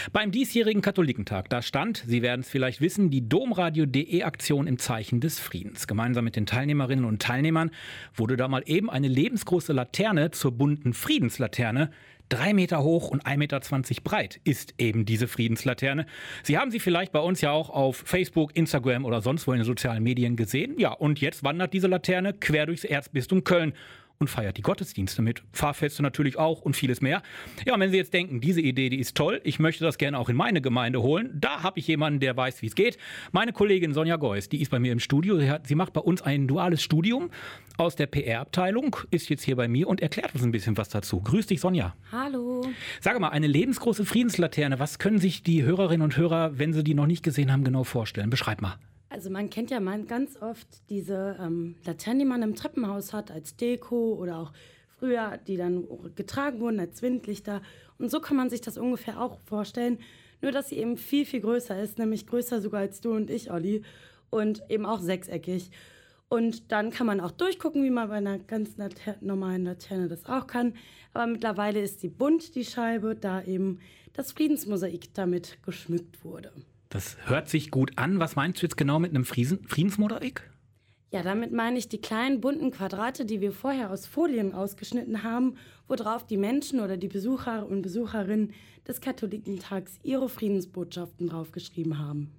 Beim diesjährigen Katholikentag, da stand, Sie werden es vielleicht wissen, die Domradio.de-Aktion im Zeichen des Friedens. Gemeinsam mit den Teilnehmerinnen und Teilnehmern wurde da mal eben eine lebensgroße Laterne zur bunten Friedenslaterne. 3 Meter hoch und 1,20 Meter breit ist eben diese Friedenslaterne. Sie haben sie vielleicht bei uns ja auch auf Facebook, Instagram oder sonst wo in den sozialen Medien gesehen. Ja, und jetzt wandert diese Laterne quer durchs Erzbistum Köln und feiert die Gottesdienste mit. Fahrfeste natürlich auch und vieles mehr. Ja, und wenn Sie jetzt denken, diese Idee, die ist toll, ich möchte das gerne auch in meine Gemeinde holen, da habe ich jemanden, der weiß, wie es geht. Meine Kollegin Sonja Geuss, die ist bei mir im Studio. Sie macht bei uns ein duales Studium aus der PR-Abteilung, ist jetzt hier bei mir und erklärt uns ein bisschen was dazu. Grüß dich, Sonja. Hallo. Sag mal, eine lebensgroße Friedenslaterne, was können sich die Hörerinnen und Hörer, wenn sie die noch nicht gesehen haben, genau vorstellen? Beschreib mal. Also man kennt ja ganz oft diese Laternen, die man im Treppenhaus hat als Deko oder auch früher, die dann getragen wurden als Windlichter. Und so kann man sich das ungefähr auch vorstellen, nur dass sie eben viel, viel größer ist, nämlich größer sogar als du und ich, Olli, und eben auch sechseckig. Und dann kann man auch durchgucken, wie man bei einer ganz normalen Laterne das auch kann. Aber mittlerweile ist sie bunt, die Scheibe, da eben das Friedensmosaik damit geschmückt wurde. Das hört sich gut an. Was meinst du jetzt genau mit einem Friedensmosaik? Ja, damit meine ich die kleinen bunten Quadrate, die wir vorher aus Folien ausgeschnitten haben, worauf die Menschen oder die Besucher und Besucherinnen des Katholikentags ihre Friedensbotschaften draufgeschrieben haben.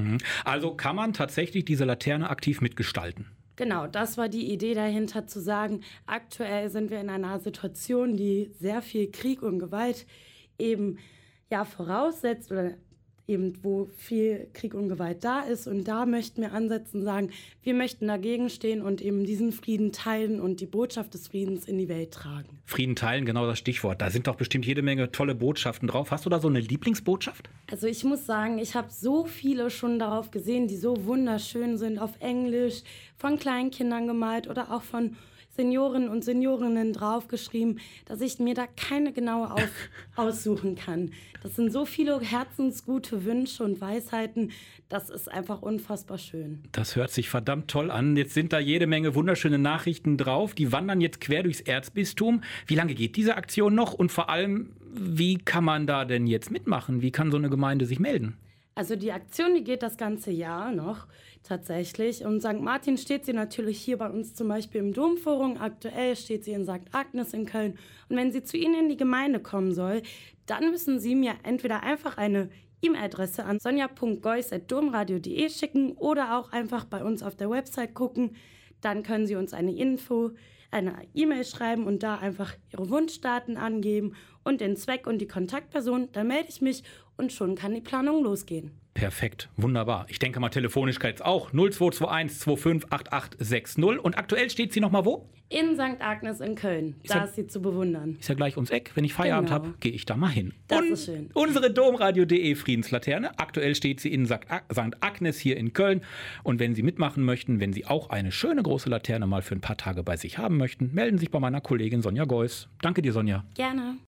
Also kann man tatsächlich diese Laterne aktiv mitgestalten? Genau, das war die Idee dahinter, zu sagen, aktuell sind wir in einer Situation, die sehr viel Krieg und Gewalt eben voraussetzt oder eben wo viel Krieg und Gewalt da ist. Und da möchten wir ansetzen und sagen, wir möchten dagegen stehen und eben diesen Frieden teilen und die Botschaft des Friedens in die Welt tragen. Frieden teilen, genau das Stichwort. Da sind doch bestimmt jede Menge tolle Botschaften drauf. Hast du da so eine Lieblingsbotschaft? Also ich muss sagen, ich habe so viele schon darauf gesehen, die so wunderschön sind, auf Englisch, von Kleinkindern gemalt oder auch von Senioren und Seniorinnen draufgeschrieben, dass ich mir da keine genaue aussuchen kann. Das sind so viele herzensgute Wünsche und Weisheiten, das ist einfach unfassbar schön. Das hört sich verdammt toll an. Jetzt sind da jede Menge wunderschöne Nachrichten drauf. Die wandern jetzt quer durchs Erzbistum. Wie lange geht diese Aktion noch? Und vor allem, wie kann man da denn jetzt mitmachen? Wie kann so eine Gemeinde sich melden? Also die Aktion, die geht das ganze Jahr noch tatsächlich. Und St. Martin steht sie natürlich hier bei uns zum Beispiel im Domforum. Aktuell steht sie in St. Agnes in Köln. Und wenn sie zu Ihnen in die Gemeinde kommen soll, dann müssen Sie mir entweder einfach eine E-Mail-Adresse an sonja.geuss@domradio.de schicken oder auch einfach bei uns auf der Website gucken. Dann können Sie uns eine E-Mail schreiben und da einfach Ihre Wunschdaten angeben und den Zweck und die Kontaktperson. Dann melde ich mich und schon kann die Planung losgehen. Perfekt, wunderbar. Ich denke mal, telefonisch geht es auch. 0221 25 8860. Und aktuell steht sie noch mal wo? In St. Agnes in Köln. Da ist sie zu bewundern. Ist ja gleich ums Eck. Wenn ich Feierabend habe, gehe ich da mal hin. Das ist schön. Unsere Domradio.de Friedenslaterne. Aktuell steht sie in St. Agnes hier in Köln. Und wenn Sie mitmachen möchten, wenn Sie auch eine schöne große Laterne mal für ein paar Tage bei sich haben möchten, melden Sie sich bei meiner Kollegin Sonja Geuss. Danke dir, Sonja. Gerne.